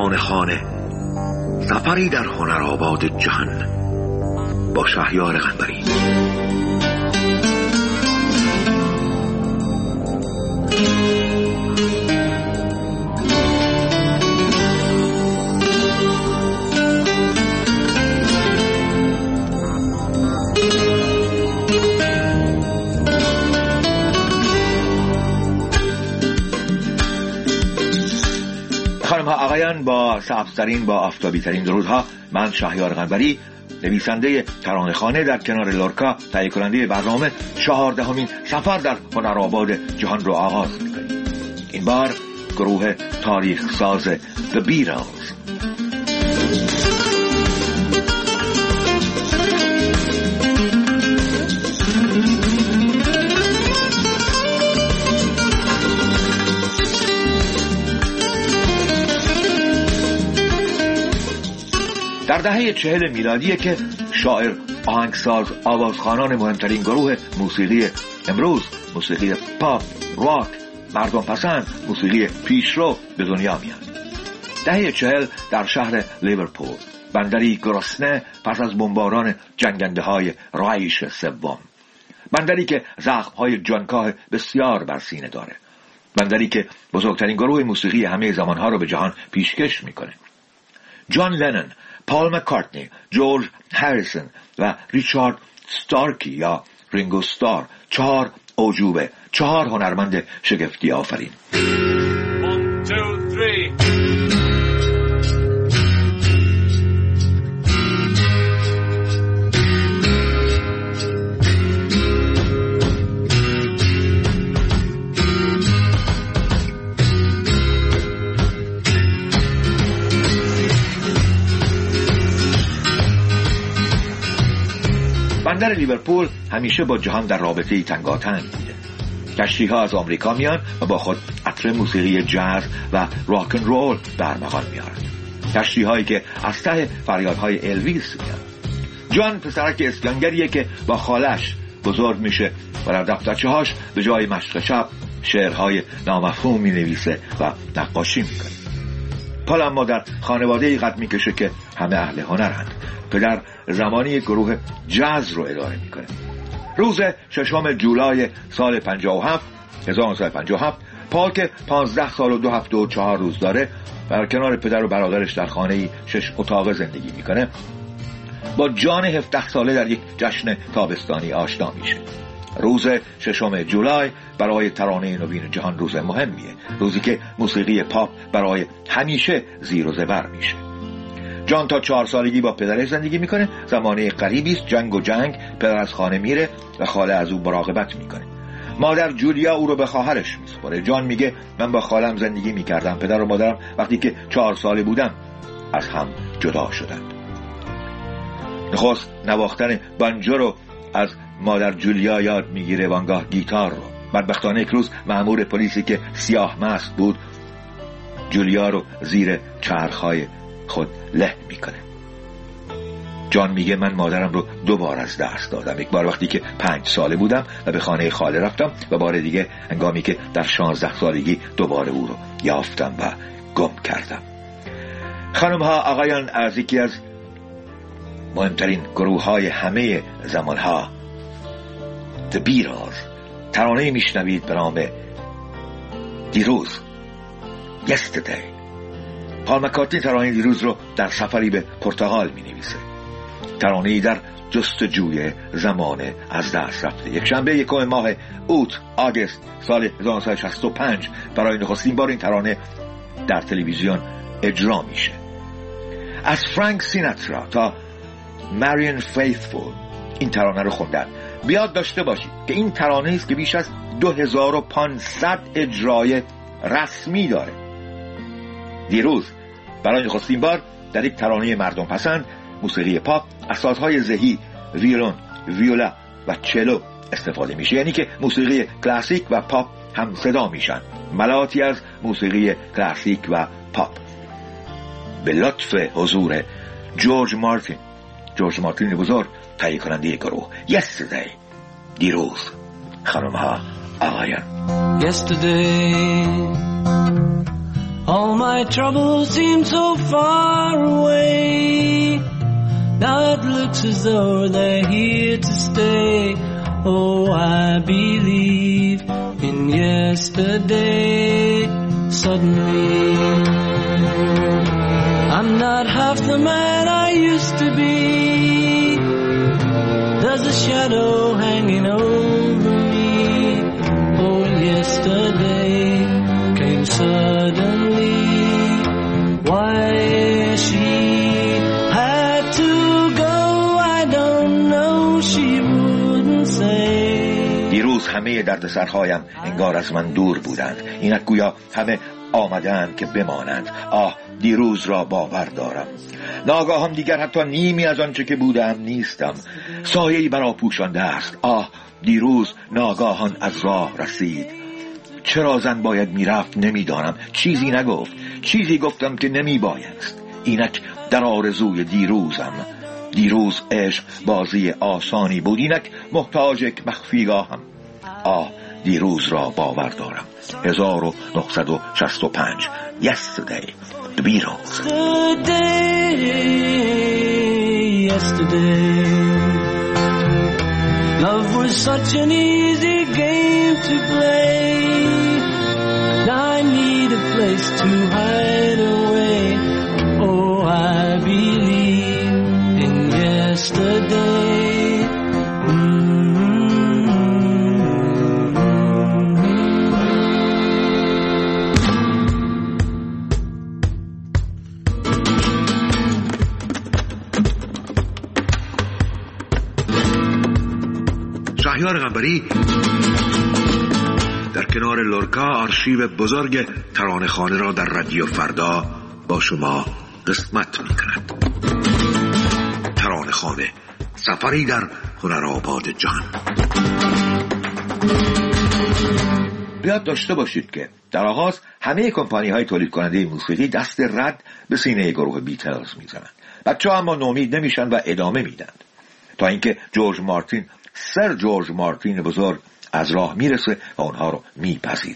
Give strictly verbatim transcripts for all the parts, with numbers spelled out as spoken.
ترانه خانه، سفری در هنرآباد جهان با شهریار قنبری. خانم ها آقایان، با سبزترین با آفتابی ترین درودها، من شهریار قنبری، نویسنده ترانه خانه، در کنار لورکا تهیه کننده برنامه چهاردهمین سفر در هنرآباد جهان رو آغاز می‌کنیم. این بار گروه تاریخ ساز The Beatles. در دهه چهل میلادیه که شاعر، آهنگساز، آوازخوانان مهمترین گروه موسیقی امروز، موسیقی پاپ، راک، مردم پسند، موسیقی پیشرو به دنیا میان. دهه چهل در شهر لیورپول، بندری گرسنه پس از بمباران جنگنده های رایش سوم، بندری که زخم های جانکاه بسیار بر سینه داره، بندری که بزرگترین گروه موسیقی همه زمانها رو به جهان پیشکش میکنه. جان لنن، پال مکارتنی، جورج هریسون و ریچارد ستارکی یا رینگو استار، چهار عجوبه، چهار هنرمند شگفتی آفرین. One, two, three. بندر لیورپول همیشه با جهان در رابطه‌ای تنگاتنگ بوده. کشتی‌ها از آمریکا میان و با خود عطر موسیقی جاز و راک اند رول در مقام میارن. کشتی‌هایی که از ته فریادهای الویس میان. جان پسرک اسکانگریه که با خالش بزرگ میشه و در دفترچه‌هاش به جای مشق شب شعرهای نامفهوم مینویسه و نقاشی میکنه. پال اما در خانواده‌ای قد میکشه که همه اهل هنرند. پدر زمانی گروه جاز رو اداره میکنه. روز ششم جولای سال پنجاه و هفت هزار و نهصد و پنجاه و هفت پال که پانزده سال و دو هفته و چهار روز داره در کنار پدر و برادرش در خانه‌ای شش اتاقه زندگی میکنه، با جان هفده ساله در یک جشن تابستانی آشنا میشه. روز ششم جولای برای ترانه نوین جهان روز مهمیه، روزی که موسیقی پاپ برای همیشه زیر و زبر میشه. جان تا چهار سالگی با پدرش زندگی میکنه. زمانه غریبی است، جنگ و جنگ. پدر از خانه میره و خاله از او مراقبت میکنه. مادر جولیا او رو به خواهرش میسپاره. جان میگه من با خالم زندگی میکردم. پدر و مادرم وقتی که چهار ساله بودم از هم جدا شدند. نخست نواختن بانجو رو از مادر جولیا یاد میگیره، وانگاه گیتار رو. بدبختانه یک روز مأمور پلیسی که سیاه مست بود جولیا رو زیر چرخهای خود له میکنه. جان میگه من مادرم رو دو بار از دست دادم. یک بار وقتی که پنج ساله بودم و به خانه خاله رفتم و بار دیگه هنگامی که در شانزده سالگی دوباره او رو یافتم و گم کردم. خانم ها آقایان، از یکی از مهمترین گروه های همه زمان ها The Beatles ترانه میشنوید به نام دیروز، Yesterday. پال مکارتنی ترانه دیروز رو در سفری به پرتغال می نویسه. ترانه‌ای در جستجوی زمان از دست رفته. یک شنبه یکم ماه اوت آگوست سال هزار و نهصد و شصت و پنج برای نخستین بار این ترانه در تلویزیون اجرا میشه. از فرانک سیناترا تا ماریان فیثفول این ترانه رو خوندن. بیاد داشته باشید که این ترانه است که بیش از دو هزار و پانصد اجرای رسمی داره. دیروز برای نخستین بار در یک ترانه مردم پسند موسیقی پاپ از سازهای زهی، ویولون، ویولا و چلو استفاده میشه، یعنی که موسیقی کلاسیک و پاپ هم صدا میشن، ملاتی از موسیقی کلاسیک و پاپ. به لطف حضور جورج مارتین جورج مارتین بزرگ، تهیه کننده گروه Yesterday، دیروز. خانم ها آقایان، Yesterday All my troubles seem so far away. Now it looks as though they're here to stay. Oh, I believe in yesterday. Suddenly, I'm not half the man I used to be. There's a shadow hanging over me. Oh, yesterday came suddenly. Why she had to go, I don't know, she wouldn't say. دیروز همه دردسرهایم انگار از من دور بودند، اینک گویا همه آمدند که بمانند. آه، دیروز را باور دارم. ناگاهان دیگر حتی نیمی از آنچه که بودم نیستم. سایه‌ای برا پوشانده است. آه، دیروز ناگاهان از راه رسید. چرا زن باید میرفت نمیدانم. چیزی نگفت، چیزی گفتم که نمی بایست. اینک در آرزوی دیروزم. دیروز عشق بازی آسانی بود، اینک محتاج یک مخفیگاهم. آه، دیروز را باور دارم. هزار و نهصد و شصت و پنج. Yesterday, The Beatles. Yesterday, yesterday, love was such an easy game to play. Now I need a place to hide away. Oh, I believe in yesterday. شهریار قنبری در کنار لورکا آرشیو بزرگ ترانه‌خوانه را در رادیو فردا با شما قسمت می‌کند. ترانه‌خوانه، سفری در هنرآباد جهان. بیاد داشته باشید که در آغاز همه کمپانی‌های تولید کننده موسیقی دست رد به سینه گروه بیتلز می‌زنند. بچه‌ها اما نومید نمیشن و ادامه میدند تا اینکه جورج مارتین، سر جورج مارتین بزرگ از راه میرسه و اونها رو میپذیره.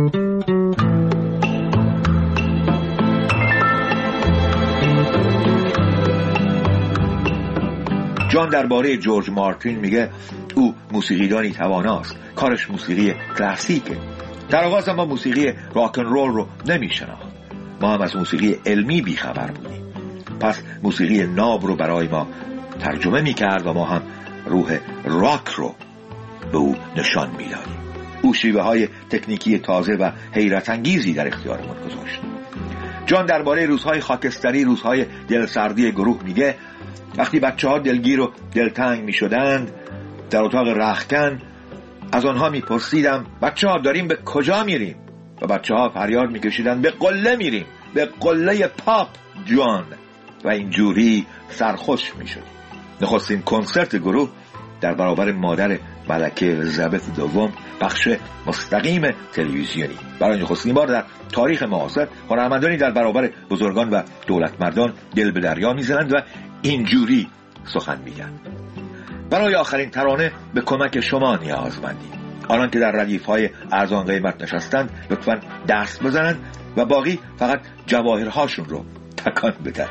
جان درباره جورج مارتین میگه او موسیقیدانی تواناست، کارش موسیقی کلاسیکه. در آغاز ما موسیقی راکن رول رو نمیشناخت. ما هم از موسیقی علمی بیخبر بودیم. پس موسیقی ناب رو برای ما ترجمه میکرد و ما هم روح راک رو به او نشان میدادیم. او شیوه های تکنیکی تازه و حیرت انگیزی در اختیارمون گذاشت. جان درباره روزهای خاکستری، روزهای دلسردی گروه میگه وقتی بچه ها دلگیر و دلتنگ میشدند در اتاق رختکن از آنها میپرسیدم بچه ها داریم به کجا میریم؟ و بچه ها فریاد میکشیدند به قله میریم، به قله پاپ جان. و اینجوری سرخوش میشدیم. نخستین کنسرت گروه در برابر مادر ملکه الیزابت دوم بخش مستقیم تلویزیونی. برای نخستین بار در تاریخ معاصر هنرمندانی در برابر بزرگان و دولتمردان دل به دریا میزنند و اینجوری سخن میگن. برای آخرین ترانه به کمک شما نیازمندیم. آنان که در ردیف‌های ارزان قیمت نشستند لطفاً دست بزنند و باقی فقط جواهرهاشون رو تکان بدن.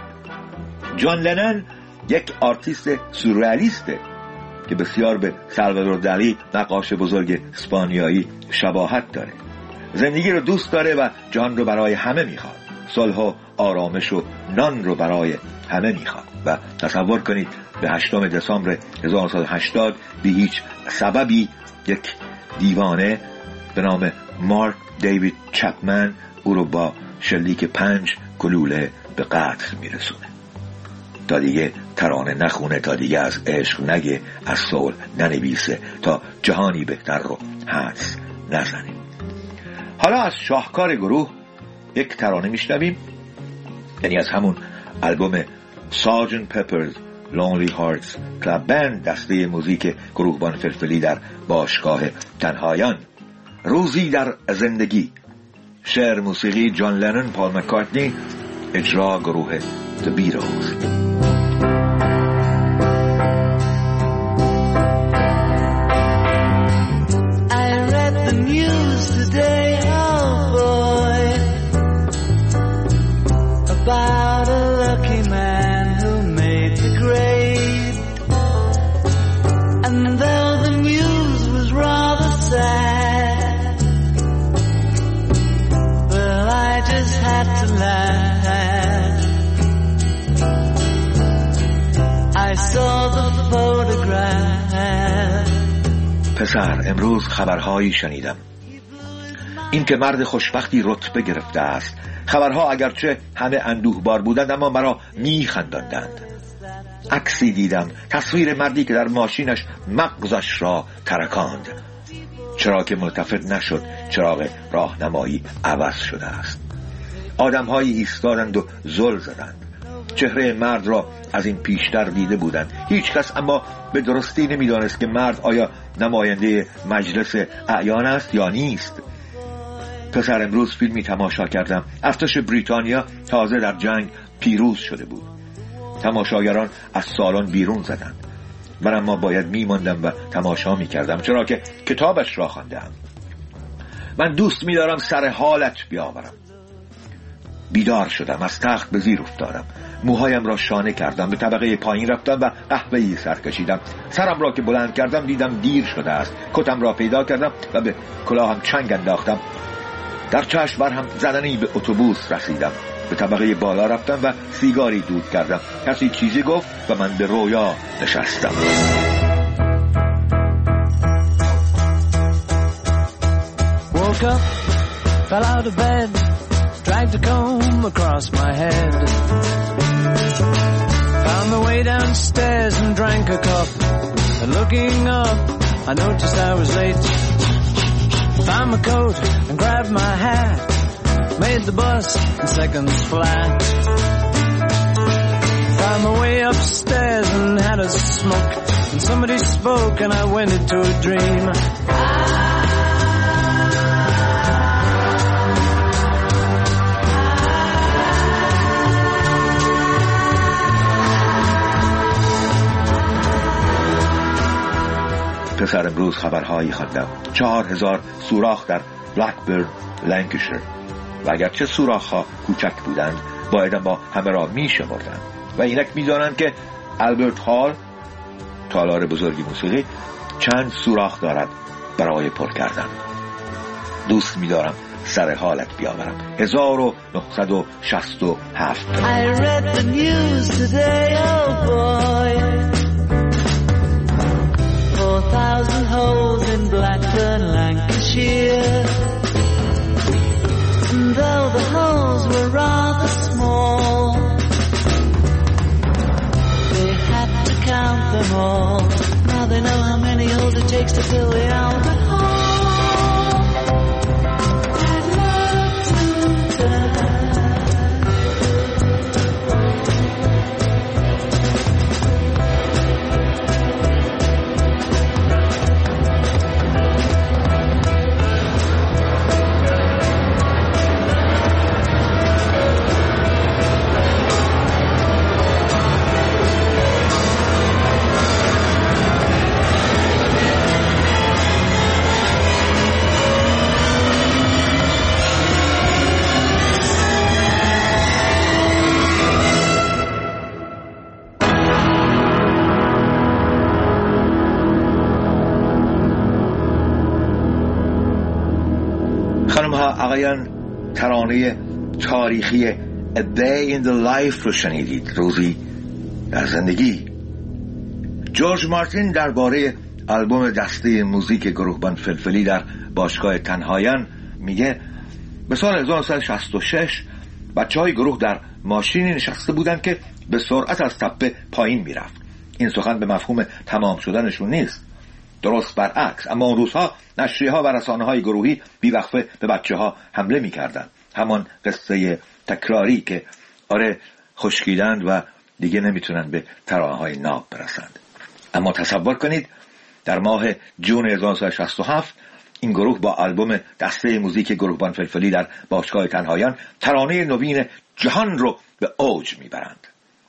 جان لنن یک آرتیست سورئالیسته که بسیار به سالوادور دالی، نقاش بزرگ اسپانیایی، شباهت داره. زندگی رو دوست داره و جان رو برای همه میخواد. صلح و آرامش و نان رو برای همه میخواد. و تصور کنید به هشتم دسامبر هزار و نهصد و هشتاد به هیچ سببی یک دیوانه به نام مارک دیوید چپمن او رو با شلیک پنج گلوله به قتل میرسونه. تا دیگه ترانه نخونه، تا دیگه از عشق نگه، از صلح ننویسه، تا جهانی بهتر رو حدس نزنه. حالا از شاهکار گروه یک ترانه میشنویم، یعنی از همون البوم سارجنت پپرز لونلی هارتس کلاب بند، دسته موزیک گروهبان فلفلی در باشگاه تنهایان. روزی در زندگی. شعر موسیقی جان لنون، پال مکارتنی، اجرا گروه The Beatles. پسر، امروز خبرهایی شنیدم. این که مرد خوشبختی رتبه گرفته است. خبرها اگرچه همه اندوهبار بودند اما مرا میخنداندند. عکسی دیدم، تصویر مردی که در ماشینش مغزش را ترکاند. چرا که ملتفت نشد چراغ راهنمایی عوض شده است. آدم‌هایی ایستادند و زل زدند. چهره مرد را از این پیشتر دیده بودند. هیچ کس اما به درستی نمی‌دانست که مرد آیا نماینده مجلس اعیان است یا نیست. پسر، امروز فیلمی تماشا کردم. ارتش بریتانیا تازه در جنگ پیروز شده بود. تماشاگران از سالن بیرون زدند. من اما باید میماندم و تماشا میکردم چرا که کتابش را خواندم. من دوست می‌دارم سر حالت بیاورم. بیدار شدم، از تخت به زیر افتادم، موهایم را شانه کردم، به طبقه پایین رفتم و قهوه‌ای سر کشیدم. سرم را که بلند کردم دیدم دیر شده است. کتم را پیدا کردم و به کلاهم چنگ انداختم. در چشم بر هم زدنی به اتوبوس رسیدم. به طبقه بالا رفتم و سیگاری دود کردم. کسی چیزی گفت و من به رویا نشستم. Woke up, fell out of bed, dragged a comb across my head. Found my way downstairs and drank a cup. And looking up, I noticed I was late. Found my coat and grabbed my hat. Made the bus in seconds flat. Found my way upstairs and had a smoke. And somebody spoke and I went into a dream. پسر، امروز خبرهایی خواندم. چهار هزار سوراخ در بلکبرن، لنکشیر. و اگرچه سوراخ‌ها کوچک بودند باید با همه را می شمردند و اینک می دانند که البرت هال، تالار بزرگی موسیقی، چند سوراخ دارد برای پر کردن. دوست می دارم سر حالت بیاورم. هزار و نهصد و شصت و هفت. I read the news today, oh boy. Four thousand holes in Blackburn, Lancashire. And though the holes were rather small, they had to count them all. Now they know how many holes it takes to fill the Albert Hall. I'd love to die. آقایان، ترانه تاریخی A Day in the Life رو شنیدید، روزی در زندگی. جورج مارتین درباره آلبوم دسته موزیک گروهبان فلفلی در باشگاه تنهایان میگه به سال هزار و نهصد و شصت و شش بچه های گروه در ماشینی نشسته بودند که به سرعت از تپه پایین میرفت. این سخن به مفهوم تمام شدنشون نیست، درست برعکس. اما اون روزها نشریه ها و رسانه های گروهی بیوقفه به بچه ها حمله میکردند. همان قصه تکراری که آره خشکیدند و دیگه نمیتونن به ترانه های ناب برسند. اما تصور کنید در ماه جون هزار و نهصد و شصت و هفت این گروه با آلبوم دسته موزیک گروهبان فلفلی در باشگاه تنهایان ترانه نوین جهان رو به اوج میبرند.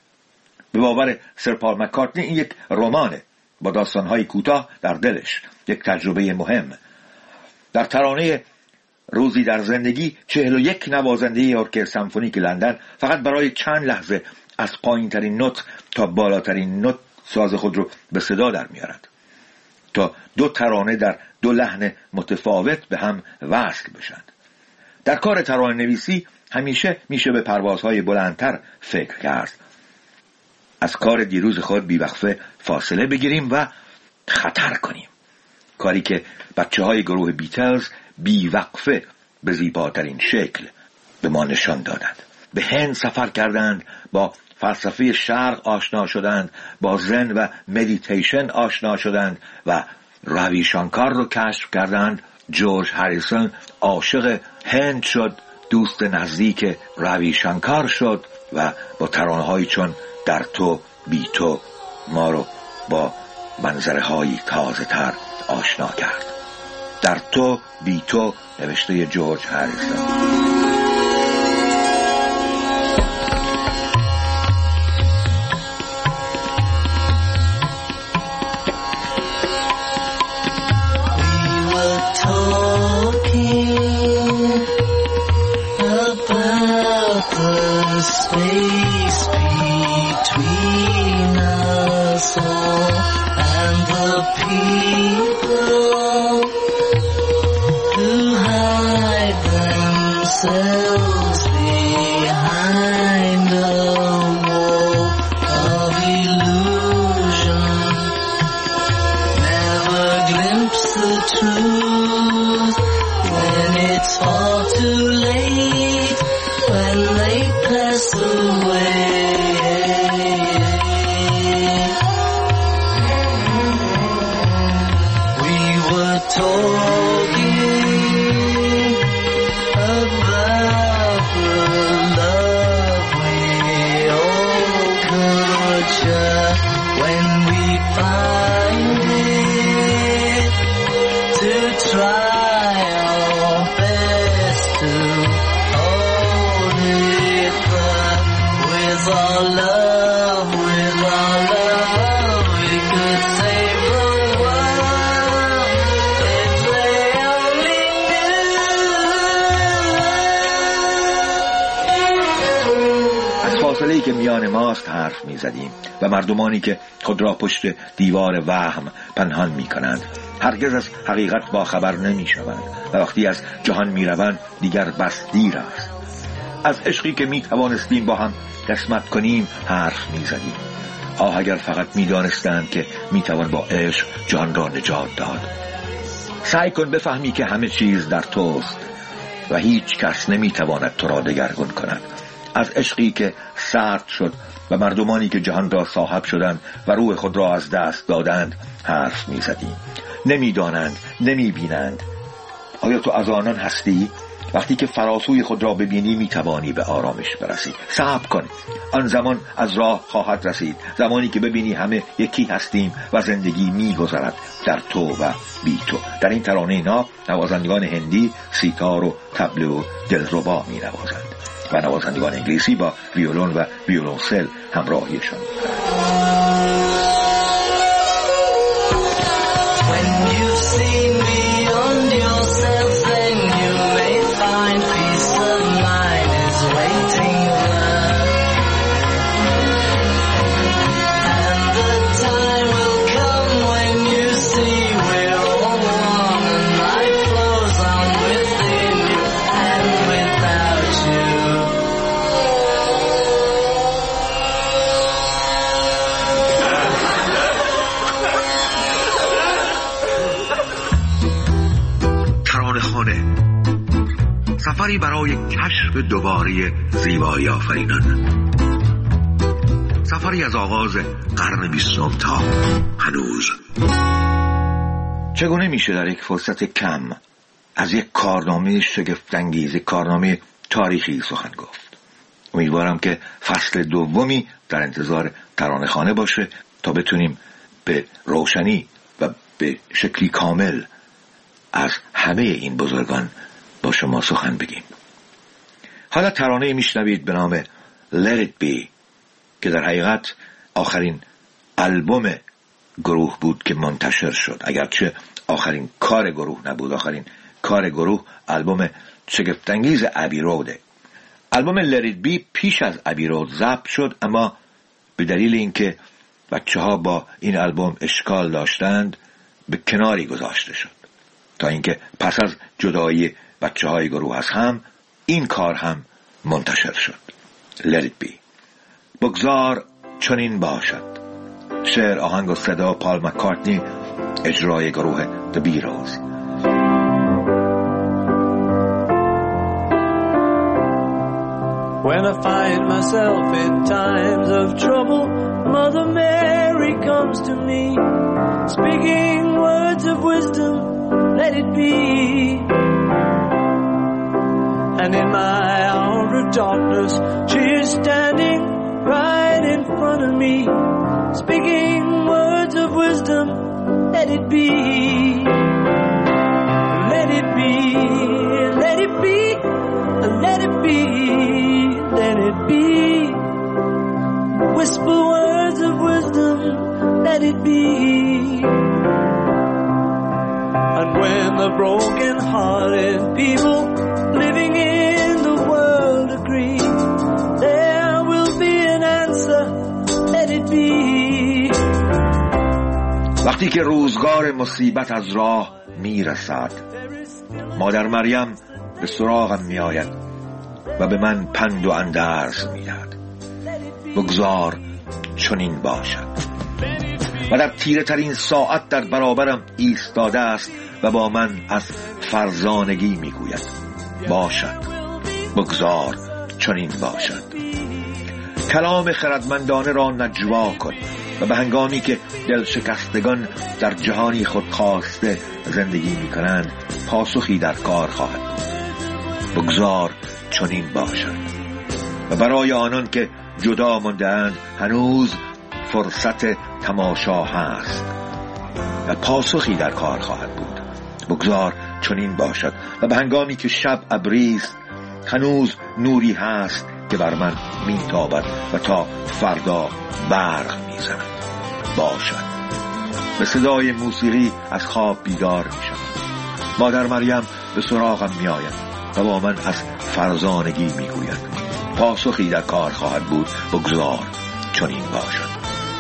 به باور سر پال مکارتنی این یک رمانه با داستان‌های کوتاه در دلش، یک تجربه مهم. در ترانه روزی در زندگی چهل و یک نوازنده ارکستر سمفونیک لندن فقط برای چند لحظه از پایین‌ترین نوت تا بالاترین نوت ساز خود رو به صدا در میارند تا دو ترانه در دو لحن متفاوت به هم وصل بشند. در کار ترانه نویسی همیشه میشه به پروازهای بلندتر فکر کرد. از کار دیروز خود بیوقفه فاصله بگیریم و خطر کنیم. کاری که بچه های گروه بیتلز بیوقفه به زیباترین شکل به ما نشان دادند. به هند سفر کردند، با فلسفه شرق آشنا شدند، با زن و مدیتیشن آشنا شدند و روی شانکار رو کشف کردند. جورج هریسون عاشق هند شد، دوست نزدیک روی شانکار شد و با ترانه‌هایی چون در تو بی تو ما رو با منظره های تازه تر آشنا کرد. در تو بی تو نوشته جورج هریسون. Space between us all and the people who hide themselves behind a wall of illusion, never glimpse the truth when it's far too late, when they pass away. We were talking about the love we all could share when we find it, to try our best to with our love, with our love, we could save the world if they only knew. از فاصله‌ای که میان ماست حرف می‌زدیم و مردمانی که خود را پشت دیوار وهم پنهان می‌کنند هرگز از حقیقت با خبر نمی‌شوند و وقتی از جهان می‌روند دیگر بس دیر است. از عشقی که می‌توانستیم با هم قسمت کنیم حرف می‌زدیم. آه اگر فقط می‌دانستند که می‌توان با عشق جان را نجات داد. سعی کن بفهمی که همه چیز در توست و هیچ کس نمی‌تواند تو را دگرگون کند. از عشقی که سرد شد و مردمانی که جهان را صاحب شدند و روح خود را از دست دادند حرف می‌زدیم. نمی‌دانند، نمی‌بینند. آیا تو از آنان هستی؟ وقتی که فراسوی خود را ببینی میتوانی به آرامش برسی. صبر کن، آن زمان از راه خواهد رسید، زمانی که ببینی همه یکی هستیم و زندگی میگذرد در تو و بی تو. در این ترانه نا نوازندگان هندی سیتار و طبل و دلربا می نوازند و نوازندگان انگلیسی با ویولون و ویولونسل همراهیشان سفری برای کشف دوباره زیبایی آفرینان، سفری از آغاز قرن بیستم تا هنوز. چگونه میشه در یک فرصت کم از یک کارنامه شگفت‌انگیز، کارنامه تاریخی سخن گفت؟ امیدوارم که فصل دومی در انتظار ترانه‌خوانه باشه تا بتونیم به روشنی و به شکلی کامل از همه این بزرگان با شما سخن بگیم. حالا ترانه میشنوید به نام Let It Be که در حقیقت آخرین آلبوم گروه بود که منتشر شد، اگرچه آخرین کار گروه نبود. آخرین کار گروه آلبوم شگفت‌انگیز ابی روده. آلبوم Let It Be پیش از ابی رود ضبط شد، اما به دلیل اینکه بچه‌ها با این آلبوم اشکال داشتند به کناری گذاشته شد تا اینکه پس از جدایی بچه‌های گروه از هم این کار هم منتشر شد. Let It Be. بگذار چنین باشد. شعر، آهنگ و صدا پال مکارتنی، اجرای گروه The Beatles. When I find myself in times of trouble, Mother Mary comes to me, speaking words of wisdom, let it be. And in my hour of darkness, she is standing right in front of me, speaking words of wisdom, let it be. Let it be, let it be, let it be, let it be. Whisper words of wisdom, let it be. And when the broken-hearted people living in the world agree, there will be an answer, let it be. وقتی که روزگار مصیبت از راه میرسد، مادر مریم به سراغم میآید و به من پند و اندرز میدهد. بگذار چنین باشد. و در تیره ترین ساعت در برابرم ایستاده است و با من از فرزانگی میگوید باشد، بگذار چنین باشد. کلام خردمندانه را نجوا کن و به هنگامی که دل شکستگان در جهانی خودخواسته زندگی می کنند پاسخی در کار خواهد بود. بگذار چنین باشد. و برای آنان که جدا مانده‌اند هنوز فرصت تماشا هست و پاسخی در کار خواهد بود. بگذار چنین باشد. و به هنگامی که شب ابریست هنوز نوری هست که بر من میتابد و تا فردا برق میزند. باشد. به صدای موسیقی از خواب بیدار میشم. مادر مریم به سراغم میآید و با من از فرزانگی میگوید پاسخی در کار خواهد بود. بگذار چنین باشد.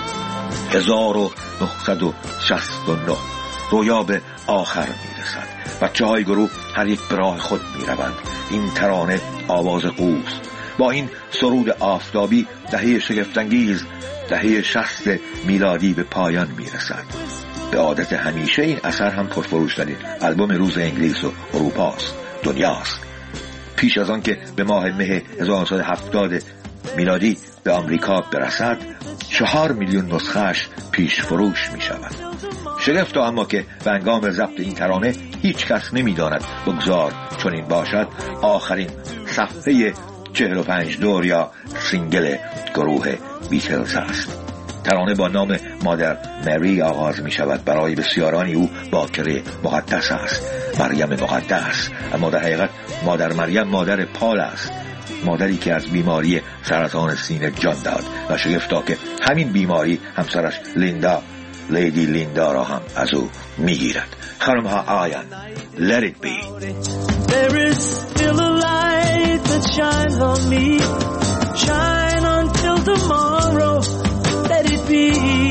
هزار و نهصد و شصت و نه رویا به آخر میرسد. بچه های گروه هر یک به راه خود میروند. این ترانه آواز قوس با این سرود آفتابی دهه شگفت‌انگیز دهه شصت میلادی به پایان میرسد. به عادت همیشه این اثر هم پرفروش‌ترین آلبوم روز انگلیس و اروپاست، دنیاست. پیش از آن که به ماه مه هزار و نهصد و هفتاد میلادی به آمریکا برسد چهار میلیون نسخه‌اش پیش فروش می شود. شگفت اما که به هنگام ضبط این ترانه هیچ کس نمی داند بگذار چنین باشد آخرین صفحه چهل و پنج دور یا سینگل گروه بیتلز است. ترانه با نام مادر مری آغاز می شود. برای بسیارانی او باکره مقدس است، مریم مقدس. اما در حقیقت مادر مریم مادر پال است، مادری که از بیماری سرطان سینه جان داد و شگفتا که همین بیماری همسرش لیندا لیدی لیندا را هم از او میگیرد. خانم ها آیان Let it be. There is still a light that shines on me. Shine until tomorrow. Let it be.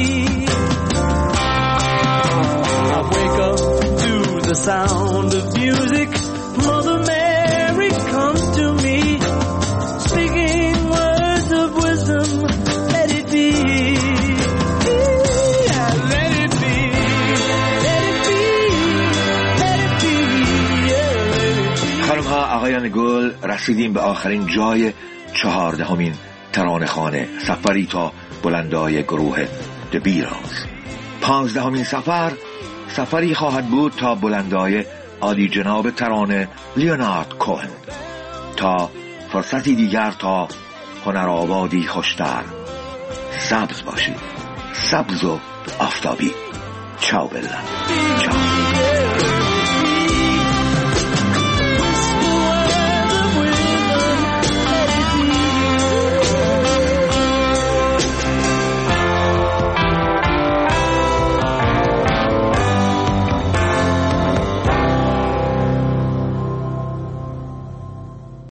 I wake up to the sound of music. Mother Mary comes to me, speaking words of wisdom. Let it be. Yeah, let it be. Let it be. Let it be. Yeah, let it be. خانم ها آقایان گل، رسیدیم به آخرین جای چهاردهمین ترانه خانه، سفری تا بلندای گروه The Beatles. پانزدهمین سفر سفری خواهد بود تا بلندای عالی جناب ترانه لیونارد کوهن. تا فرصتی دیگر، تا هنرآبادی خوشتر، سبز باشید، سبز و آفتابی. چاو بلا چاو.